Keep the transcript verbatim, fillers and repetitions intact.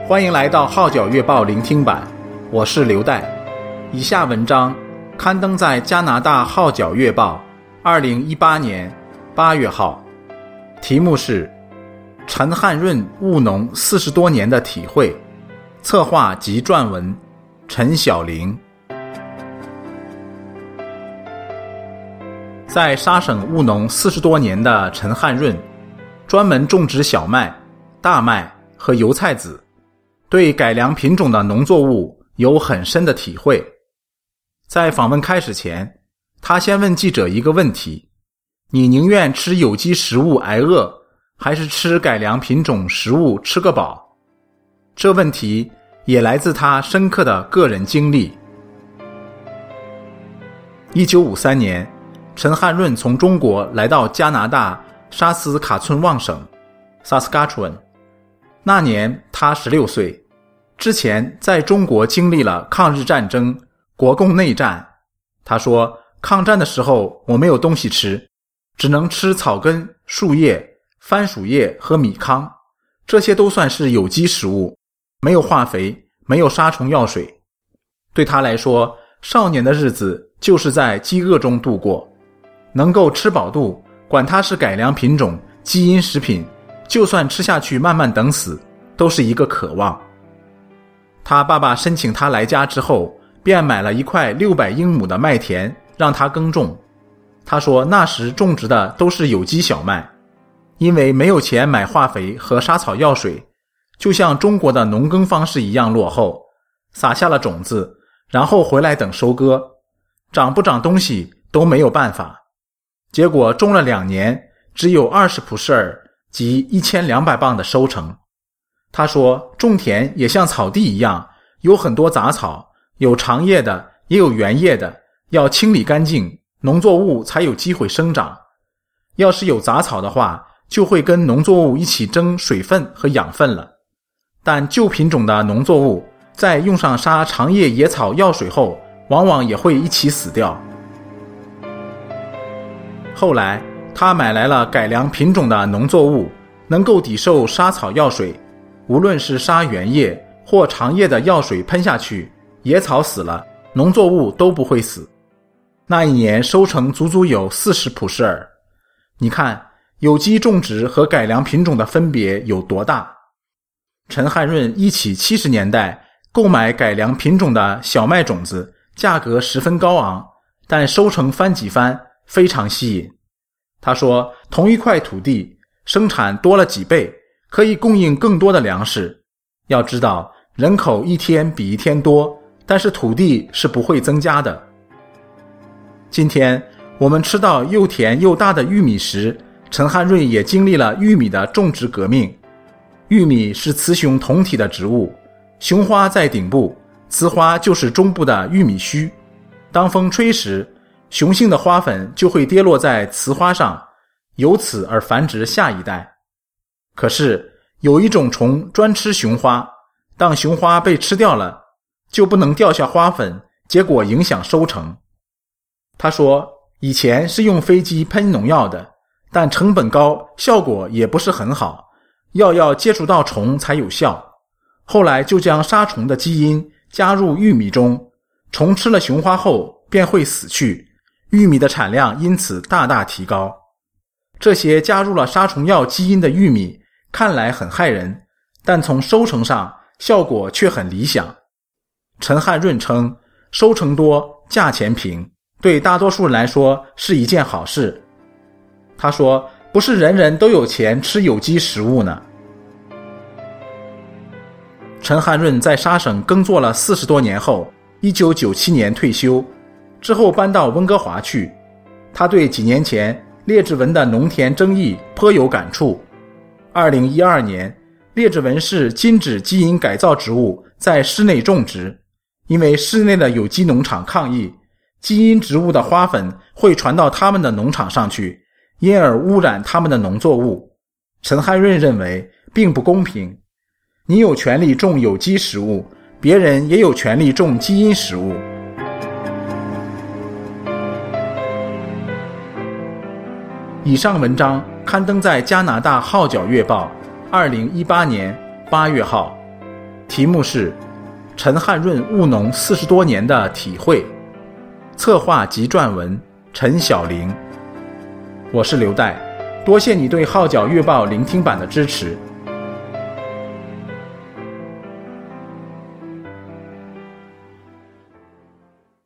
欢迎来到号角月报聆听版，我是刘岱。以下文章刊登在加拿大号角月报二零一八年八月号，题目是陈汉润务农四十多年的体会，策划及撰文陈晓玲。在沙省务农四十多年的陈汉润，专门种植小麦、大麦和油菜籽，对改良品种的农作物有很深的体会。在访问开始前，他先问记者一个问题：你宁愿吃有机食物挨饿，还是吃改良品种食物吃个饱？这问题也来自他深刻的个人经历。一九五三年，陈汉润从中国来到加拿大沙斯卡村旺省 Saskatchewan， 那年他十六岁，之前在中国经历了抗日战争、国共内战。他说，抗战的时候我没有东西吃，只能吃草根、树叶、番薯叶和米糠，这些都算是有机食物，没有化肥，没有杀虫药水。对他来说，少年的日子就是在饥饿中度过，能够吃饱肚，管它是改良品种、基因食品，就算吃下去慢慢等死，都是一个渴望。他爸爸申请他来家之后，便买了一块六百英亩的麦田让他耕种。他说那时种植的都是有机小麦，因为没有钱买化肥和杀草药水，就像中国的农耕方式一样落后，撒下了种子，然后回来等收割，长不长东西都没有办法。结果种了两年，只有二十普舍尔，即一千两百磅的收成。他说种田也像草地一样，有很多杂草，有长叶的也有圆叶的，要清理干净，农作物才有机会生长。要是有杂草的话，就会跟农作物一起争水分和养分了。但旧品种的农作物在用上杀长叶野草药水后，往往也会一起死掉。后来他买来了改良品种的农作物，能够抵受杀草药水，无论是杀原叶或长叶的药水喷下去，野草死了，农作物都不会死。那一年收成足足有四十普舍尔。你看有机种植和改良品种的分别有多大。陈汉润一起七十年代购买改良品种的小麦种子，价格十分高昂，但收成翻几番，非常吸引。他说同一块土地生产多了几倍，可以供应更多的粮食。要知道人口一天比一天多，但是土地是不会增加的。今天我们吃到又甜又大的玉米时，陈汉润也经历了玉米的种植革命。玉米是雌雄同体的植物，雄花在顶部，雌花就是中部的玉米须。当风吹时，雄性的花粉就会跌落在雌花上，由此而繁殖下一代。可是有一种虫专吃雄花，当雄花被吃掉了，就不能掉下花粉，结果影响收成。他说以前是用飞机喷农药的，但成本高，效果也不是很好，药要接触到虫才有效。后来就将杀虫的基因加入玉米中，虫吃了雄花后便会死去，玉米的产量因此大大提高。这些加入了杀虫药基因的玉米看来很害人，但从收成上效果却很理想。陈汉润称，收成多，价钱平，对大多数人来说是一件好事。他说不是人人都有钱吃有机食物呢。陈汉润在沙省耕作了四十多年后，一九九七年退休，之后搬到温哥华去。他对几年前列治文的农田争议颇有感触。二零一二年，列治文市禁止基因改造植物在室内种植，因为室内的有机农场抗议，基因植物的花粉会传到他们的农场上去，因而污染他们的农作物。陈汉润认为并不公平，你有权利种有机食物，别人也有权利种基因食物。以上文章刊登在加拿大号角月报二零一八年八月号， 题目是陈汉润务农四十多年的体会，策划及撰文陈晓玲。我是刘岱，多谢你对号角月报聆听版的支持。